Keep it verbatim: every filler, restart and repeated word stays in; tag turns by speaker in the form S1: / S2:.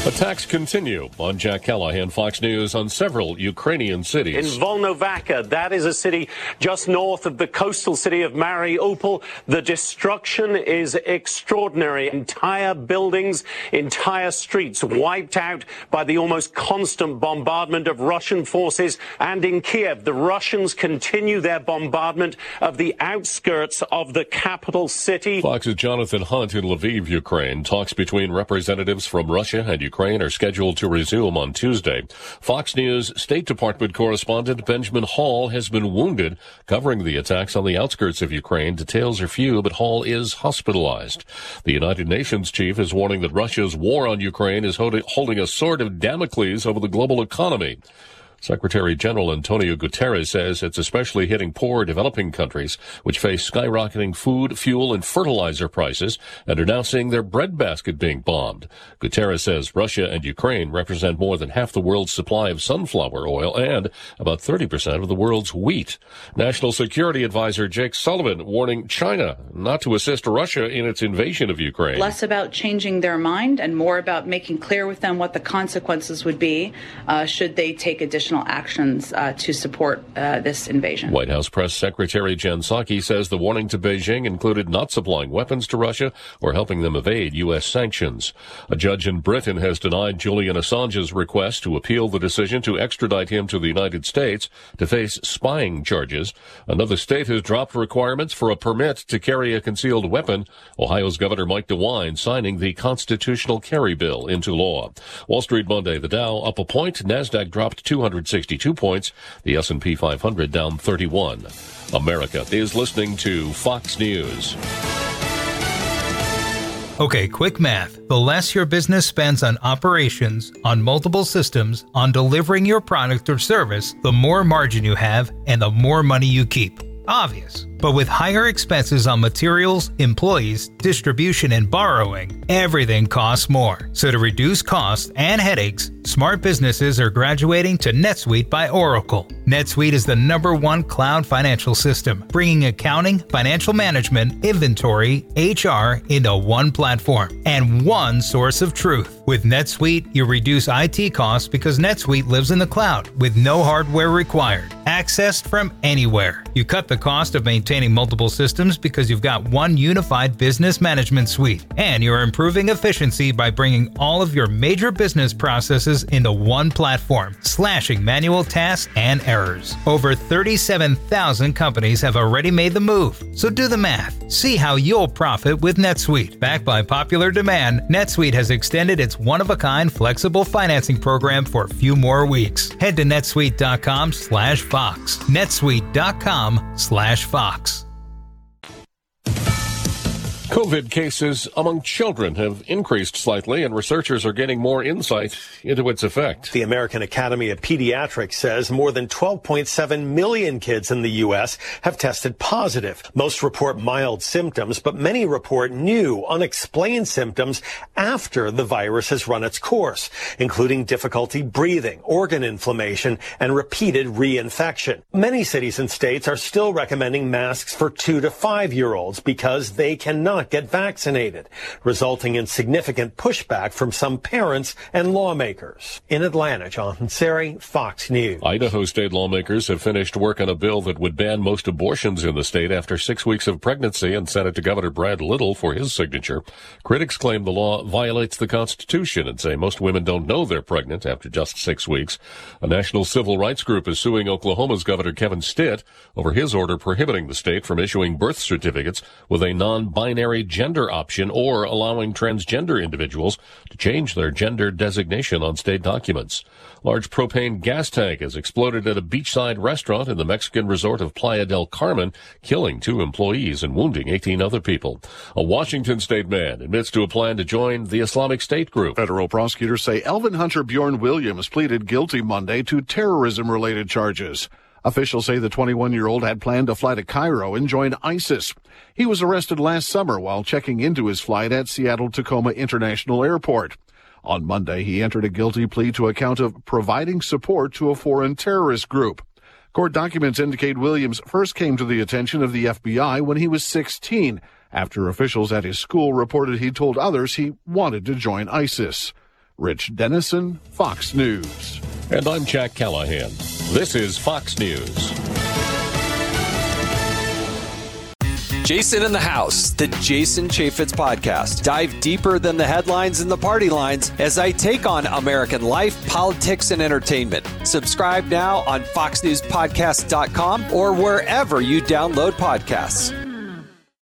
S1: Attacks continue on Jack Callahan, Fox News, on several Ukrainian cities.
S2: In Volnovakha, that is a city just north of the coastal city of Mariupol, the destruction is extraordinary. Entire buildings, entire streets wiped out by the almost constant bombardment of Russian forces. And in Kiev, the Russians continue their bombardment of the outskirts of the capital city.
S1: Fox's Jonathan Hunt in Lviv, Ukraine. Talks between representatives from Russia and Ukraine Ukraine are scheduled to resume on Tuesday. Fox News State Department correspondent Benjamin Hall has been wounded covering the attacks on the outskirts of Ukraine. Details are few, but Hall is hospitalized. The United Nations chief is warning that Russia's war on Ukraine is holding a sword of Damocles over the global economy. Secretary General Antonio Guterres says it's especially hitting poor developing countries, which face skyrocketing food, fuel, and fertilizer prices and are now seeing their breadbasket being bombed. Guterres says Russia and Ukraine represent more than half the world's supply of sunflower oil and about thirty percent of the world's wheat. National Security Advisor Jake Sullivan warning China not to assist Russia in its invasion of Ukraine.
S3: Less about changing their mind and more about making clear with them what the consequences would be uh, should they take additional actions uh, to support uh, this invasion.
S1: White House Press Secretary Jen Psaki says the warning to Beijing included not supplying weapons to Russia or helping them evade U S sanctions. A judge in Britain has denied Julian Assange's request to appeal the decision to extradite him to the United States to face spying charges. Another state has dropped requirements for a permit to carry a concealed weapon. Ohio's Governor Mike DeWine signing the constitutional carry bill into law. Wall Street Monday, the Dow up a point, NASDAQ dropped two hundred sixty-two points, the S and P five hundred down thirty-one. America is listening to Fox News.
S4: Okay, quick math. The less your business spends on operations, on multiple systems, on delivering your product or service, the more margin you have and the more money you keep. Obvious. But with higher expenses on materials, employees, distribution, and borrowing, everything costs more. So to reduce costs and headaches, smart businesses are graduating to NetSuite by Oracle. NetSuite is the number one cloud financial system, bringing accounting, financial management, inventory, H R into one platform and one source of truth. With NetSuite, you reduce I T costs because NetSuite lives in the cloud with no hardware required, accessed from anywhere. You cut the cost of maintaining multiple systems because you've got one unified business management suite, and you're improving efficiency by bringing all of your major business processes into one platform, slashing manual tasks and errors. Over thirty-seven thousand companies have already made the move, so do the math. See how you'll profit with NetSuite. Backed by popular demand, NetSuite has extended its one-of-a-kind flexible financing program for a few more weeks. Head to netsuite.com slash Fox. netsuite.com slash Fox.
S1: COVID cases among children have increased slightly, and researchers are getting more insight into its effect.
S5: The American Academy of Pediatrics says more than twelve point seven million kids in the U S have tested positive. Most report mild symptoms, but many report new, unexplained symptoms after the virus has run its course, including difficulty breathing, organ inflammation, and repeated reinfection. Many cities and states are still recommending masks for two to five-year-olds because they cannot get vaccinated, resulting in significant pushback from some parents and lawmakers. In Atlanta, Jonathan Seri, Fox News.
S1: Idaho state lawmakers have finished work on a bill that would ban most abortions in the state after six weeks of pregnancy and sent it to Governor Brad Little for his signature. Critics claim the law violates the Constitution and say most women don't know they're pregnant after just six weeks. A national civil rights group is suing Oklahoma's Governor Kevin Stitt over his order prohibiting the state from issuing birth certificates with a non-binary gender option or allowing transgender individuals to change their gender designation on state documents. Large propane gas tank has exploded at a beachside restaurant in the Mexican resort of Playa del Carmen, killing two employees and wounding eighteen other people. A Washington state man admits to a plan to join the Islamic State group.
S6: Federal prosecutors say Elvin Hunter Bjorn Williams pleaded guilty Monday to terrorism-related charges. Officials say the twenty-one-year-old had planned to fly to Cairo and join ISIS. He was arrested last summer while checking into his flight at Seattle-Tacoma International Airport. On Monday, he entered a guilty plea to a count of providing support to a foreign terrorist group. Court documents indicate Williams first came to the attention of the F B I when he was sixteen, after officials at his school reported he told others he wanted to join ISIS. Rich Dennison, Fox News.
S1: And I'm Jack Callahan. This is Fox News.
S7: Jason in the House, the Jason Chaffetz podcast. Dive deeper than the headlines and the party lines as I take on American life, politics, and entertainment. Subscribe now on fox news podcast dot com or wherever you download podcasts.